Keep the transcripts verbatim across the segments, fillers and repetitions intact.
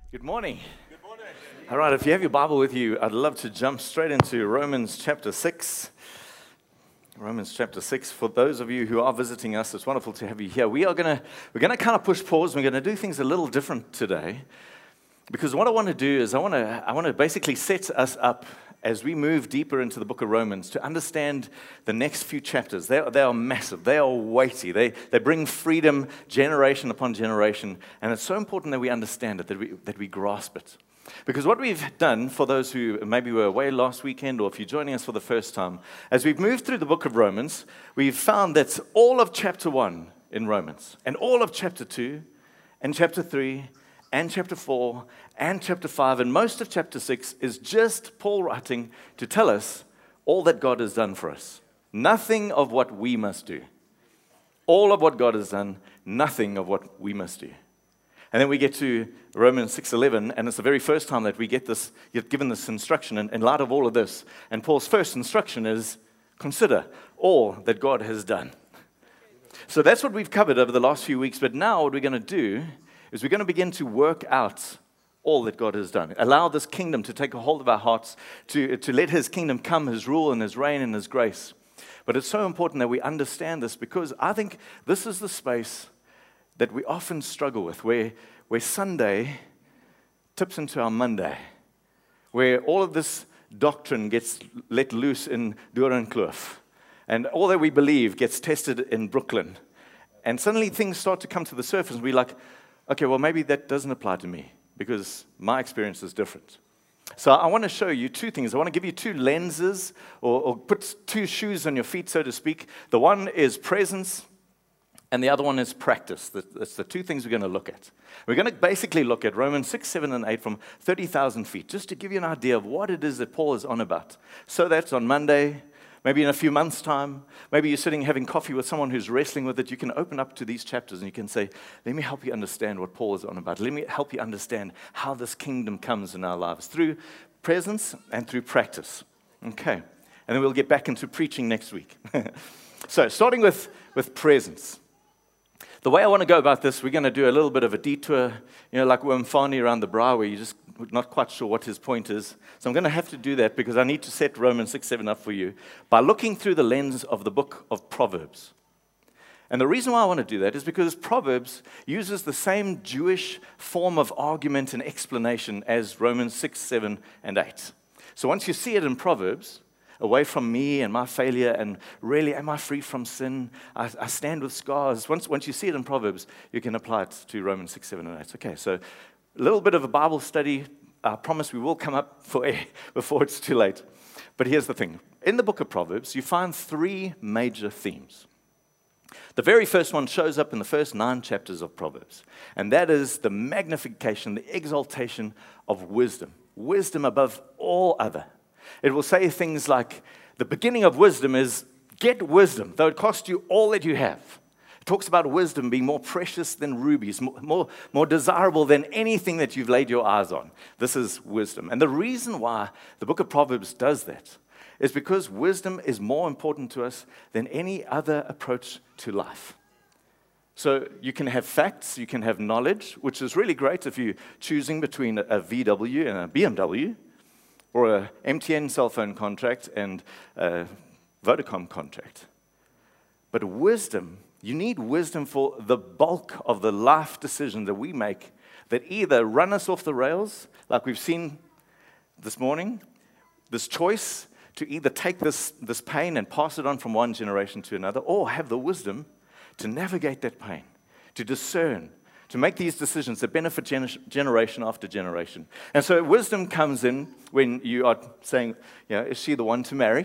Good morning. Good morning. All right, if you have your Bible with you, I'd love to jump straight into Romans chapter six. Romans chapter six. For those of you who are visiting us, it's wonderful to have you here. We are going to we're going to kind of push pause. We're going to do things a little different today, because what I want to do is I want to I want to basically set us up as we move deeper into the book of Romans to understand the next few chapters. They are, they are massive. They are weighty. They, they bring freedom generation upon generation. And it's so important that we understand it, that we, that we grasp it. Because what we've done, for those who maybe were away last weekend, or if you're joining us for the first time, as we've moved through the book of Romans, we've found that all of chapter one in Romans, and all of chapter two, and chapter three, and chapter four, and chapter five, and most of chapter six is just Paul writing to tell us all that God has done for us. Nothing of what we must do. All of what God has done, nothing of what we must do. And then we get to Romans six eleven, and it's the very first time that we get this, get given this instruction in, in light of all of this. And Paul's first instruction is, consider all that God has done. So that's what we've covered over the last few weeks, but now what we're going to do is we're going to begin to work out all that God has done. Allow this kingdom to take a hold of our hearts, to, to let His kingdom come, His rule and His reign and His grace. But it's so important that we understand this, because I think this is the space that we often struggle with, where, where Sunday tips into our Monday, where all of this doctrine gets let loose in Doornkloof, and all that we believe gets tested in Brooklyn. And suddenly things start to come to the surface, and we're like, okay, well, maybe that doesn't apply to me, because my experience is different. So I want to show you two things. I want to give you two lenses, or, or put two shoes on your feet, so to speak. The one is presence, and the other one is practice. That's the two things we're going to look at. We're going to basically look at Romans six, seven, and eight from thirty thousand feet, just to give you an idea of what it is that Paul is on about. So that on Monday, maybe in a few months' time, maybe you're sitting having coffee with someone who's wrestling with it, you can open up to these chapters and you can say, let me help you understand what Paul is on about. Let me help you understand how this kingdom comes in our lives, through presence and through practice. Okay. And then we'll get back into preaching next week. So, starting with, with presence. The way I want to go about this, we're going to do a little bit of a detour, you know, like Wimfani around the brow, where you're just not quite sure what his point is. So I'm going to have to do that, because I need to set Romans six, seven up for you by looking through the lens of the book of Proverbs. And the reason why I want to do that is because Proverbs uses the same Jewish form of argument and explanation as Romans six, seven, and eight. So once you see it in Proverbs, away from me and my failure, and really, am I free from sin? I, I stand with scars. Once, once you see it in Proverbs, you can apply it to Romans six, seven, and eight. Okay, so a little bit of a Bible study. I promise we will come up for air before it's too late. But here's the thing. In the book of Proverbs, you find three major themes. The very first one shows up in the first nine chapters of Proverbs, and that is the magnification, the exaltation of wisdom. Wisdom above all other. It will say things like, the beginning of wisdom is, get wisdom, though it cost you all that you have. It talks about wisdom being more precious than rubies, more, more, more desirable than anything that you've laid your eyes on. This is wisdom. And the reason why the book of Proverbs does that is because wisdom is more important to us than any other approach to life. So you can have facts, you can have knowledge, which is really great if you're choosing between a V W and a B M W, or a M T N cell phone contract and a Vodacom contract. But wisdom, you need wisdom for the bulk of the life decisions that we make that either run us off the rails, like we've seen this morning, this choice to either take this, this pain and pass it on from one generation to another, or have the wisdom to navigate that pain, to discern, to make these decisions that benefit gener- generation after generation. And so wisdom comes in when you are saying, you know, is she the one to marry?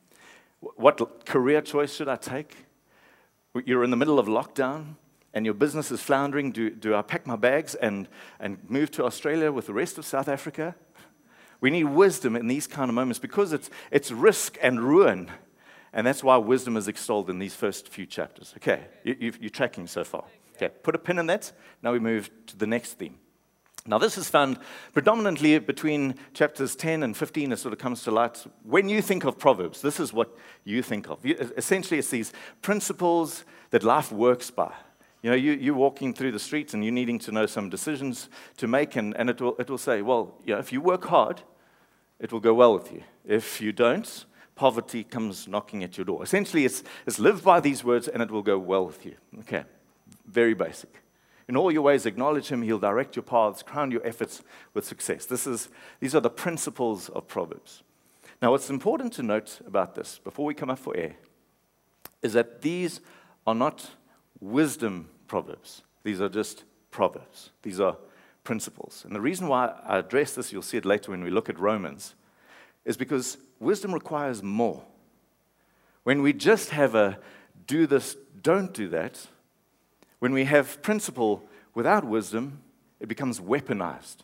What career choice should I take? You're in the middle of lockdown and your business is floundering. Do, do I pack my bags and, and move to Australia with the rest of South Africa? We need wisdom in these kind of moments, because it's, it's risk and ruin. And that's why wisdom is extolled in these first few chapters. Okay, you, you've, you're tracking so far. Okay, put a pin in that. Now we move to the next theme. Now this is found predominantly between chapters ten and fifteen. It sort of comes to light. When you think of Proverbs, this is what you think of. You, essentially, it's these principles that life works by. You know, you, you're walking through the streets and you're needing to know some decisions to make, and, and it, will, it will say, well, you know, if you work hard, it will go well with you. If you don't, poverty comes knocking at your door. Essentially, it's, it's live by these words and it will go well with you. Okay, very basic. In all your ways, acknowledge him. He'll direct your paths, crown your efforts with success. This is, these are the principles of Proverbs. Now, what's important to note about this, before we come up for air, is that these are not wisdom proverbs. These are just proverbs. These are principles. And the reason why I address this, you'll see it later when we look at Romans, is because wisdom requires more. When we just have a do this, don't do that, when we have principle without wisdom, it becomes weaponized.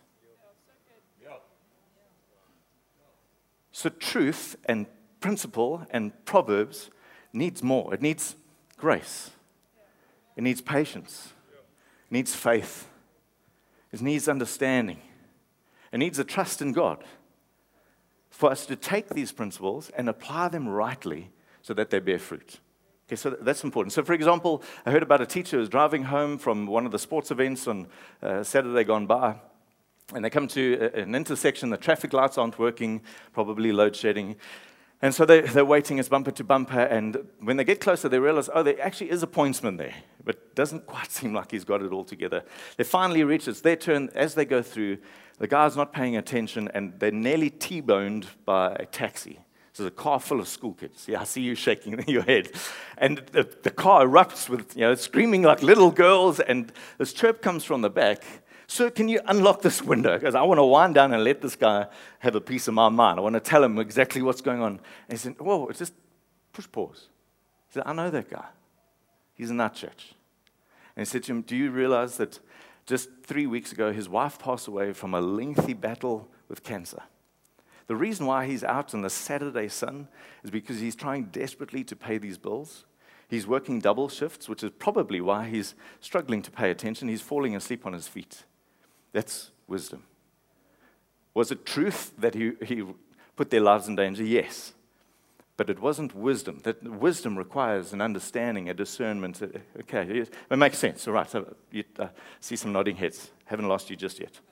So truth and principle and proverbs needs more. It needs grace. It needs patience. It needs faith. It needs understanding. It needs a trust in God for us to take these principles and apply them rightly so that they bear fruit. Okay, so that's important. So, for example, I heard about a teacher who was driving home from one of the sports events on uh, Saturday gone by, and they come to a, an intersection, the traffic lights aren't working, probably load shedding, and so they, they're waiting, it's bumper to bumper, and when they get closer, they realize, oh, there actually is a pointsman there, but it doesn't quite seem like he's got it all together. They finally reach, it's their turn. As they go through, the guy's not paying attention, and they're nearly T-boned by a taxi. So there's a car full of school kids. Yeah, I see you shaking your head. And the, the car erupts with, you know, screaming like little girls, and this chirp comes from the back. Sir, can you unlock this window? Because I want to wind down and let this guy have a piece of my mind. I want to tell him exactly what's going on. And he said, whoa, it's just push pause. He said, I know that guy. He's a nut church. And he said to him, do you realize that just three weeks ago, his wife passed away from a lengthy battle with cancer? The reason why he's out in the Saturday sun is because he's trying desperately to pay these bills. He's working double shifts, which is probably why he's struggling to pay attention. He's falling asleep on his feet. That's wisdom. Was it truth that he, he put their lives in danger? Yes. But it wasn't wisdom. That wisdom requires an understanding, a discernment. Okay, it makes sense. All right, so you uh, see some nodding heads. Haven't lost you just yet.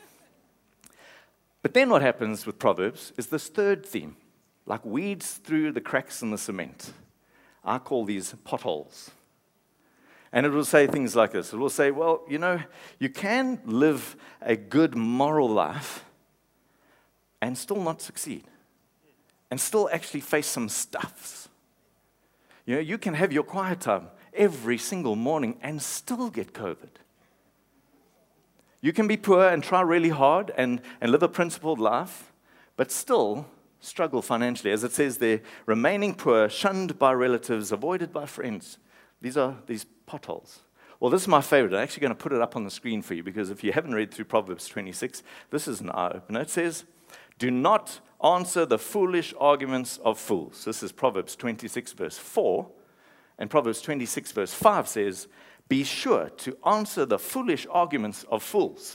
But then what happens with Proverbs is this third theme, like weeds through the cracks in the cement. I call these potholes. And it will say things like this. It will say, well, you know, you can live a good moral life and still not succeed, and still actually face some stuffs. You know, you can have your quiet time every single morning and still get COVID. You can be poor and try really hard and, and live a principled life, but still struggle financially. As it says there, remaining poor, shunned by relatives, avoided by friends. These are these potholes. Well, this is my favorite. I'm actually going to put it up on the screen for you, because if you haven't read through Proverbs twenty-six, this is an eye-opener. It says, do not answer the foolish arguments of fools. This is Proverbs twenty-six, verse four. And Proverbs twenty-six, verse five says, be sure to answer the foolish arguments of fools.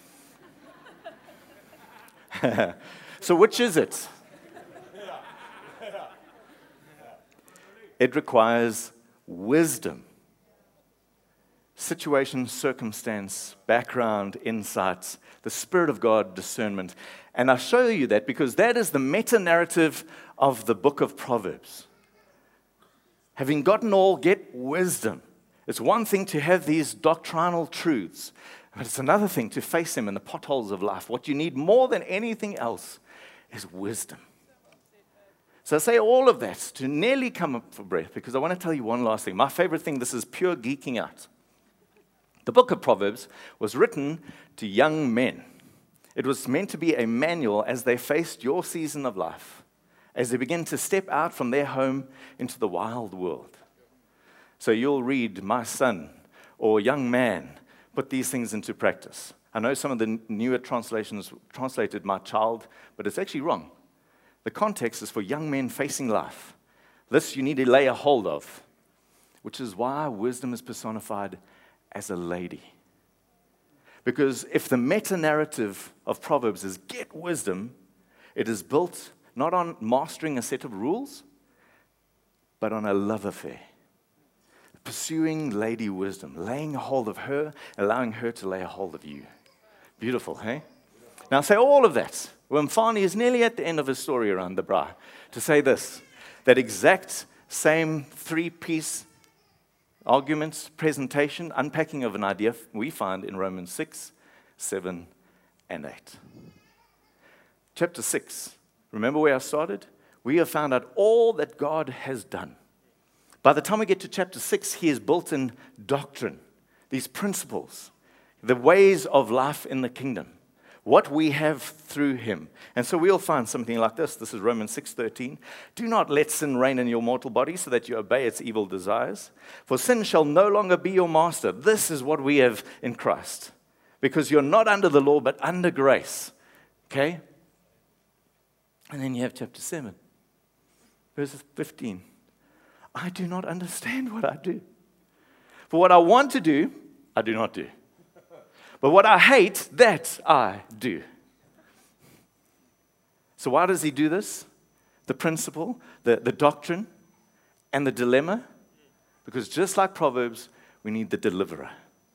So which is it? It requires wisdom. Situation, circumstance, background, insights, the Spirit of God, discernment. And I show you that because that is the meta-narrative of the book of Proverbs. Having gotten all, get wisdom. It's one thing to have these doctrinal truths, but it's another thing to face them in the potholes of life. What you need more than anything else is wisdom. So I say all of that to nearly come up for breath, because I want to tell you one last thing. My favorite thing, this is pure geeking out. The book of Proverbs was written to young men. It was meant to be a manual as they faced your season of life, as they begin to step out from their home into the wild world. So you'll read, my son, or young man, put these things into practice. I know some of the newer translations translated my child, but it's actually wrong. The context is for young men facing life. This you need to lay a hold of, which is why wisdom is personified as a lady. Because if the meta-narrative of Proverbs is get wisdom, it is built not on mastering a set of rules, but on a love affair. pursuing Lady Wisdom, laying a hold of her, allowing her to lay a hold of you. Beautiful, hey? Now say all of that. When Mfani is nearly at the end of his story around the bra, to say this, that exact same three-piece arguments, presentation, unpacking of an idea we find in Romans six, seven, and eight. Chapter six, remember where I started? We have found out all that God has done. By the time we get to chapter six, he has built in doctrine, these principles, the ways of life in the kingdom, what we have through him. And so we'll find something like this. This is Romans six thirteen. Do not let sin reign in your mortal body so that you obey its evil desires. For sin shall no longer be your master. This is what we have in Christ. Because you're not under the law, but under grace. Okay? And then you have chapter seven, verse fifteen. I do not understand what I do. For what I want to do, I do not do. But what I hate, that I do. So why does he do this? The principle, the, the doctrine, and the dilemma? Because just like Proverbs, we need the deliverer.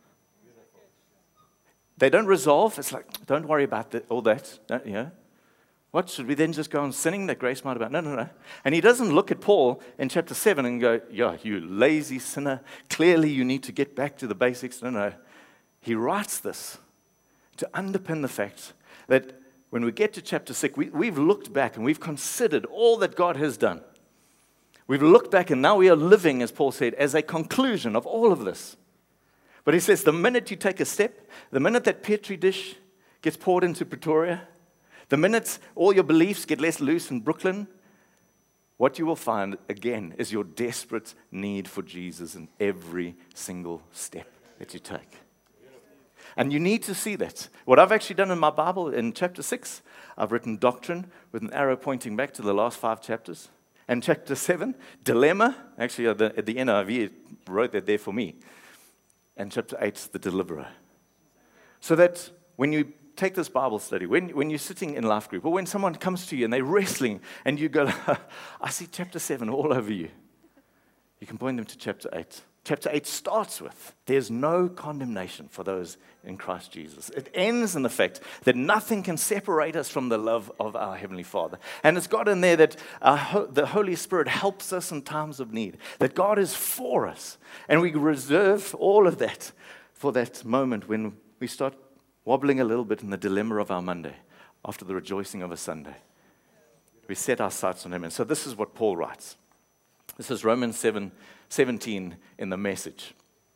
They don't resolve. It's like, don't worry about the, all that. Don't, you know? What, should we then just go on sinning that grace might abound? No, no, no. And he doesn't look at Paul in chapter seven and go, yeah, you lazy sinner. Clearly you need to get back to the basics. No, no. He writes this to underpin the fact that when we get to chapter six, we, we've looked back and we've considered all that God has done. We've looked back and now we are living, as Paul said, as a conclusion of all of this. But he says the minute you take a step, the minute that Petri dish gets poured into Pretoria, the minute all your beliefs get let loose in Brooklyn, what you will find, again, is your desperate need for Jesus in every single step that you take. And you need to see that. What I've actually done in my Bible in chapter six, I've written doctrine with an arrow pointing back to the last five chapters. And chapter seven, dilemma. Actually, at the, at the N I V, wrote that there for me. And chapter eight, the deliverer. So that when you take this Bible study, when, when you're sitting in life group, or when someone comes to you and they're wrestling, and you go, I see chapter seven all over you, you can point them to chapter eight. Chapter eight starts with, there's no condemnation for those in Christ Jesus. It ends in the fact that nothing can separate us from the love of our Heavenly Father. And it's got in there that our, the Holy Spirit helps us in times of need, that God is for us. And we reserve all of that for that moment when we start wobbling a little bit in the dilemma of our Monday, after the rejoicing of a Sunday. We set our sights on him. And so this is what Paul writes. This is Romans seven seventeen in the Message.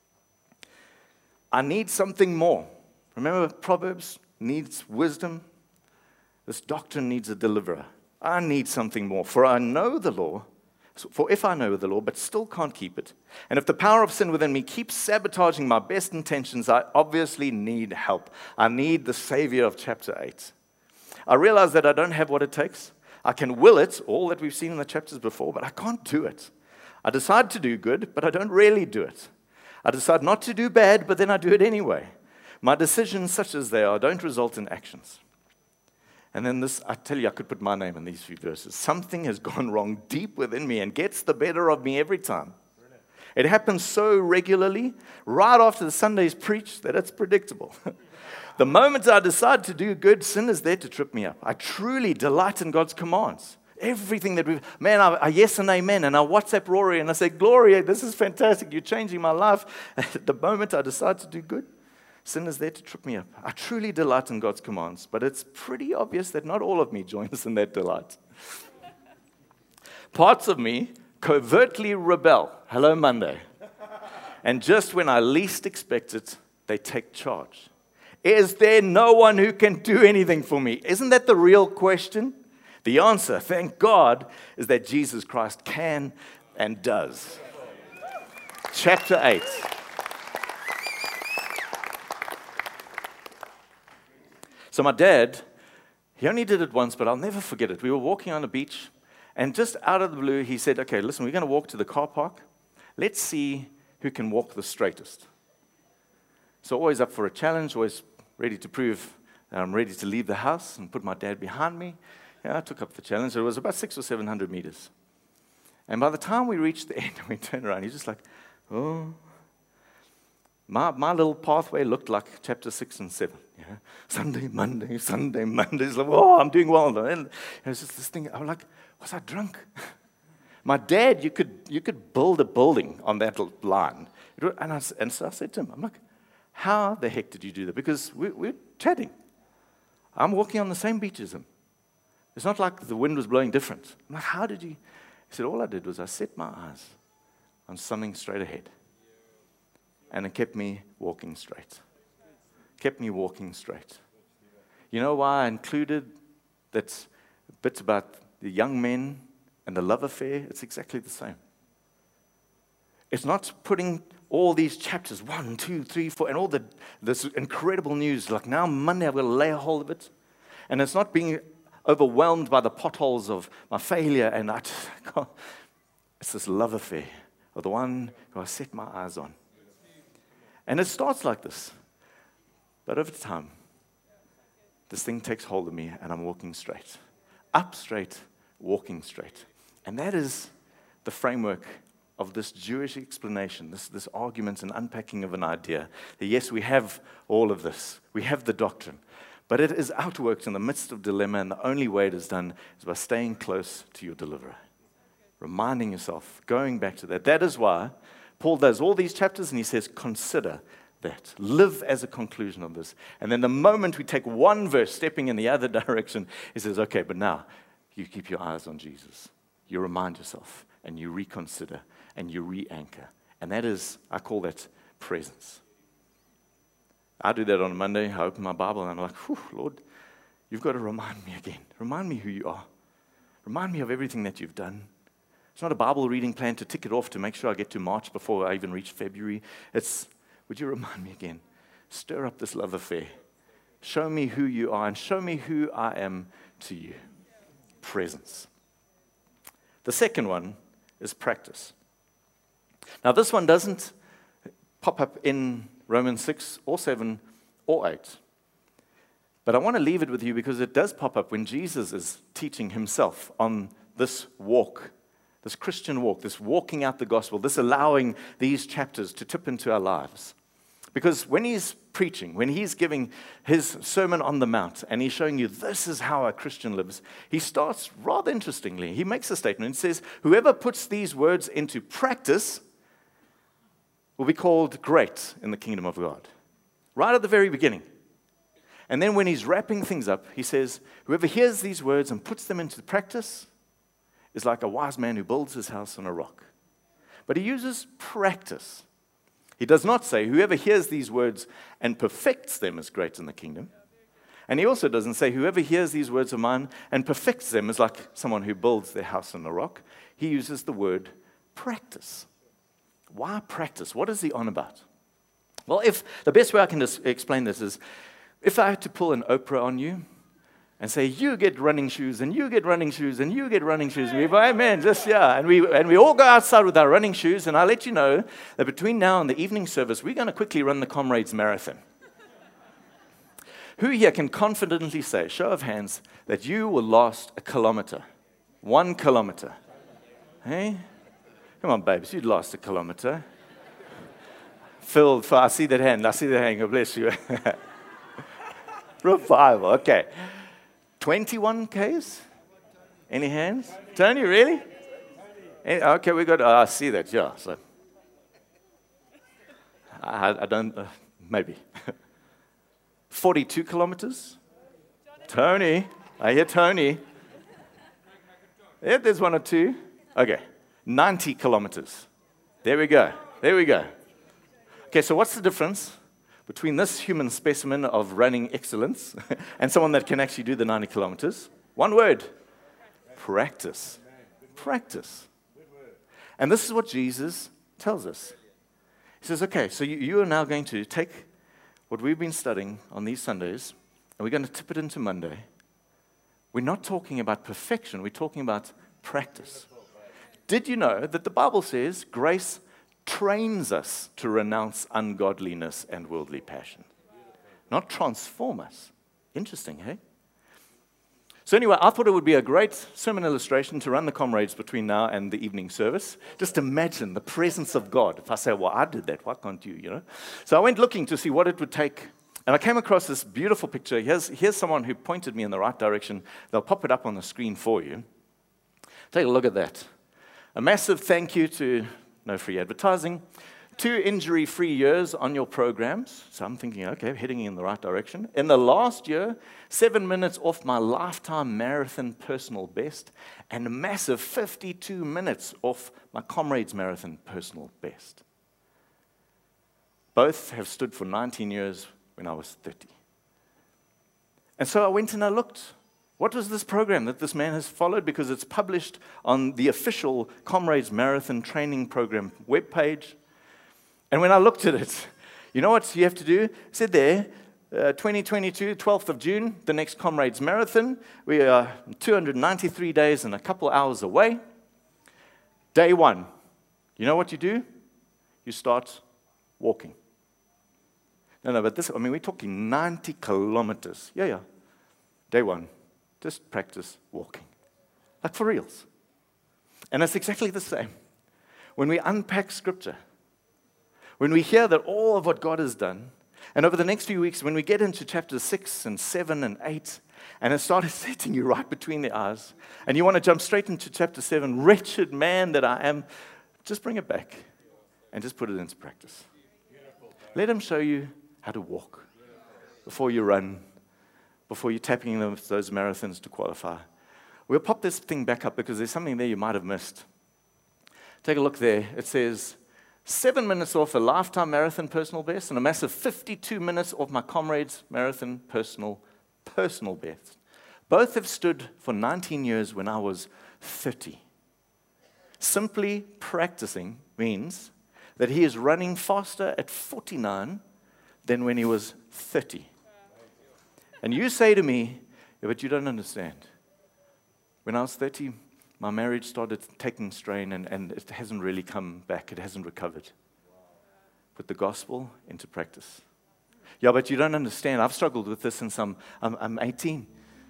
I need something more. Remember, Proverbs needs wisdom. This doctrine needs a deliverer. I need something more. For I know the law. For if I know the law, but still can't keep it, and if the power of sin within me keeps sabotaging my best intentions, I obviously need help. I need the Savior of chapter eight. I realize that I don't have what it takes. I can will it, all that we've seen in the chapters before, but I can't do it. I decide to do good, but I don't really do it. I decide not to do bad, but then I do it anyway. My decisions, such as they are, don't result in actions. And then this, I tell you, I could put my name in these few verses. Something has gone wrong deep within me and gets the better of me every time. Brilliant. It happens so regularly, right after the Sunday's preached, that it's predictable. The moment I decide to do good, sin is there to trip me up. I truly delight in God's commands. Everything that we've, man, I, I yes and amen, and I WhatsApp Rory and I say, Gloria, this is fantastic, you're changing my life. At the moment I decide to do good, sin is there to trip me up. I truly delight in God's commands, but it's pretty obvious that not all of me joins in that delight. Parts of me covertly rebel. Hello, Monday. And just when I least expect it, they take charge. Is there no one who can do anything for me? Isn't that the real question? The answer, thank God, is that Jesus Christ can and does. Chapter eight. So my dad, he only did it once, but I'll never forget it. We were walking on the beach, and just out of the blue, he said, okay, listen, we're going to walk to the car park. Let's see who can walk the straightest. So always up for a challenge, always ready to prove that I'm ready to leave the house and put my dad behind me. Yeah, I took up the challenge. It was about six or seven hundred meters. And by the time we reached the end, we turned around. He's just like, Oh. My, my little pathway looked like chapter six and seven. You know? Sunday, Monday, Sunday, Monday. It's like, oh, I'm doing well. And it was just this thing. I'm like, was I drunk? My dad, you could you could build a building on that line. And, I, and so I said to him, I'm like, how the heck did you do that? Because we, we're chatting. I'm walking on the same beach as him. It's not like the wind was blowing different. I'm like, how did you? He said, all I did was I set my eyes on something straight ahead. And it kept me walking straight. Kept me walking straight. You know why I included that bit about the young men and the love affair? It's exactly the same. It's not putting all these chapters, one, two, three, four, and all the this incredible news. Like now Monday, I've got to lay a hold of it. And it's not being overwhelmed by the potholes of my failure. And I just can't. It's this love affair of the one who I set my eyes on. And it starts like this. But over time, this thing takes hold of me and I'm walking straight. Up straight, walking straight. And that is the framework of this Jewish explanation, this, this argument and unpacking of an idea. That yes, we have all of this. We have the doctrine. But it is outworked in the midst of dilemma, and the only way it is done is by staying close to your deliverer. Reminding yourself, going back to that. That is why Paul does all these chapters and he says, consider that. Live as a conclusion of this. And then the moment we take one verse stepping in the other direction, he says, okay, but now you keep your eyes on Jesus. You remind yourself and you reconsider and you re-anchor. And that is, I call that presence. I do that on a Monday. I open my Bible and I'm like, whew, Lord, you've got to remind me again. Remind me who you are. Remind me of everything that you've done. It's not a Bible reading plan to tick it off to make sure I get to March before I even reach February. It's, would you remind me again? Stir up this love affair. Show me who you are and show me who I am to you. Presence. The second one is practice. Now this one doesn't pop up in Romans six or seven or eight. But I want to leave it with you because it does pop up when Jesus is teaching himself on this walk. This Christian walk, this walking out the gospel, this allowing these chapters to tip into our lives. Because when he's preaching, when he's giving his Sermon on the Mount, and he's showing you this is how a Christian lives, he starts rather interestingly. He makes a statement and says, whoever puts these words into practice will be called great in the kingdom of God. Right at the very beginning. And then when he's wrapping things up, he says, whoever hears these words and puts them into practice is like a wise man who builds his house on a rock. But he uses practice. He does not say, whoever hears these words and perfects them is great in the kingdom. And he also doesn't say, whoever hears these words of mine and perfects them is like someone who builds their house on a rock. He uses the word practice. Why practice? What is he on about? Well, if the best way I can just explain this is, if I had to pull an Oprah on you, and say, you get running shoes, and you get running shoes, and you get running shoes. And we go, amen, just, yeah. And we, and we all go outside with our running shoes, and I let you know that between now and the evening service, we're going to quickly run the Comrades Marathon. Who here can confidently say, show of hands, that you will last a kilometer? One kilometer. Hey? Come on, babes, you'd last a kilometer. Phil, I see that hand, I see that hand, God bless you. Revival, okay. twenty-one Ks? Any hands? Tony, really? Okay, we got, oh, I see that, yeah. So, I, I don't, uh, maybe. forty-two kilometers? Tony, I hear Tony. Yeah, there's one or two. Okay, ninety kilometers. There we go, there we go. Okay, so what's the difference between this human specimen of running excellence and someone that can actually do the ninety kilometers? One word. Practice. Practice. And this is what Jesus tells us. He says, okay, so you, you are now going to take what we've been studying on these Sundays, and we're going to tip it into Monday. We're not talking about perfection. We're talking about practice. Did you know that the Bible says grace trains us to renounce ungodliness and worldly passion? Not transform us. Interesting, hey? So anyway, I thought it would be a great sermon illustration to run the comrades between now and the evening service. Just imagine the presence of God. If I say, well, I did that, why can't you, you know? So I went looking to see what it would take. And I came across this beautiful picture. Here's, here's someone who pointed me in the right direction. They'll pop it up on the screen for you. Take a look at that. A massive thank you to no free advertising. Two injury-free years on your programs. So I'm thinking, okay, heading in the right direction. In the last year, seven minutes off my lifetime marathon personal best, and a massive fifty-two minutes off my Comrades Marathon personal best. Both have stood for nineteen years when I was thirty. And so I went and I looked. What was this program that this man has followed? Because it's published on the official Comrades Marathon Training Program webpage. And when I looked at it, you know what you have to do? It said there, uh, twenty twenty-two, twelfth of June, the next Comrades Marathon. We are two hundred ninety-three days and a couple hours away. Day one. You know what you do? You start walking. No, no, but this, I mean, we're talking ninety kilometers. Yeah, yeah. Day one. Just practice walking. Like for reals. And it's exactly the same. When we unpack Scripture, when we hear that all of what God has done, and over the next few weeks, when we get into chapters six and seven and eight, and it started setting you right between the eyes, and you want to jump straight into chapter seven, wretched man that I am, just bring it back and just put it into practice. Let him show you how to walk before you run, before you're tapping those, those marathons to qualify. We'll pop this thing back up because there's something there you might have missed. Take a look there. It says, seven minutes off a lifetime marathon personal best and a massive fifty-two minutes off my Comrades Marathon personal, personal best. Both have stood for nineteen years when I was thirty. Simply practicing means that he is running faster at forty-nine than when he was thirty. And you say to me, yeah, but you don't understand. When I was thirty, my marriage started taking strain and, and it hasn't really come back. It hasn't recovered. Put the gospel into practice. Yeah, but you don't understand. I've struggled with this since I'm, I'm, I'm eighteen.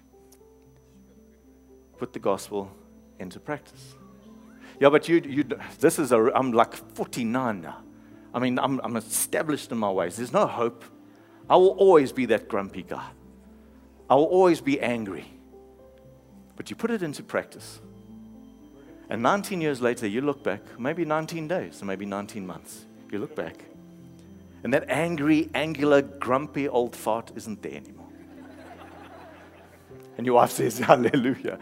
Put the gospel into practice. Yeah, but you, you this is, a, I'm like forty-nine now. I mean, I'm, I'm established in my ways. There's no hope. I will always be that grumpy guy. I will always be angry. But you put it into practice. And nineteen years later, you look back, maybe nineteen days, or maybe nineteen months. You look back, and that angry, angular, grumpy old fart isn't there anymore. And your wife says, hallelujah.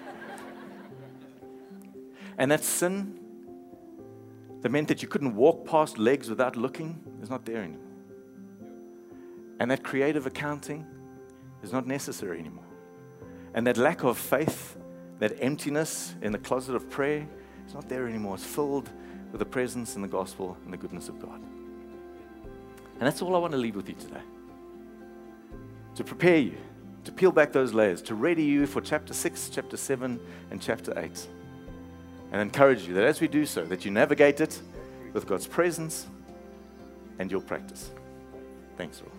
And that sin that meant that you couldn't walk past legs without looking is not there anymore. And that creative accounting is not necessary anymore. And that lack of faith, that emptiness in the closet of prayer, is not there anymore. It's filled with the presence and the gospel and the goodness of God. And that's all I want to leave with you today. To prepare you, to peel back those layers, to ready you for chapter six, chapter seven, and chapter eight. And encourage you that as we do so, that you navigate it with God's presence and your practice. Thanks, Lord.